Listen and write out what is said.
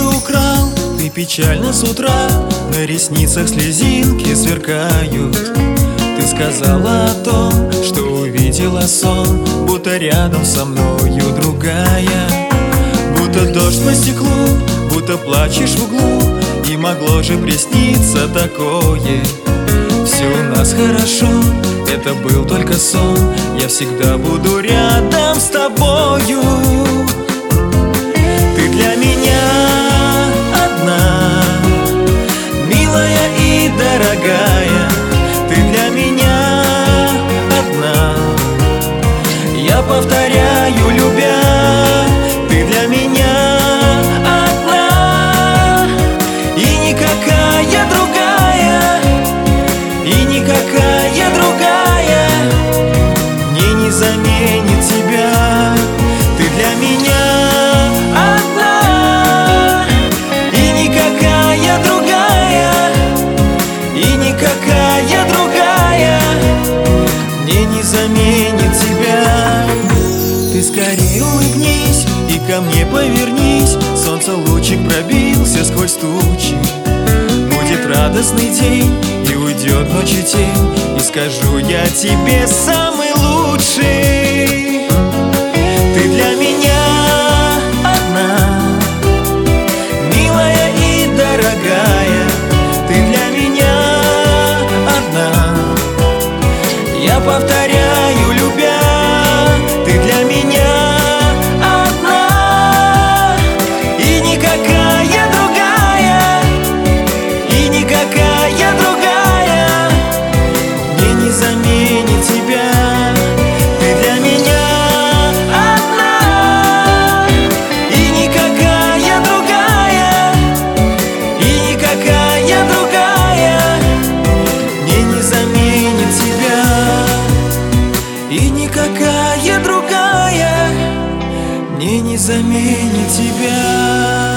украл, ты печально с утра, на ресницах слезинки сверкают. Ты сказала о том, что увидела сон, будто рядом со мною другая. Будто дождь по стеклу, будто плачешь в углу, и могло же присниться такое. Все у нас хорошо, это был только сон, я всегда буду рядом с тобою. Ты для меня одна, милая и дорогая. Ты для меня одна, я повторяю, любя. Ты для меня одна, и никакая другая, и никакая другая мне не заменит тебя. Ты для меня одна, и никакая другая, и никакая другая мне не заменит тебя. Ты скорее улыбнись и ко мне повернись, солнце лучик пробился сквозь тучи. Будет радостный день и уйдет ночи тень, и скажу я тебе самый лучший. Ты для меня одна, милая и дорогая. Ты для меня одна, я повторяю, любя. Ты для меня одна, и никакая другая, и никакая другая мне не заменит тебя. Ты для меня одна, и никакая другая, и никакая другая мне не заменит тебя. И никакая другая мне не заменит тебя.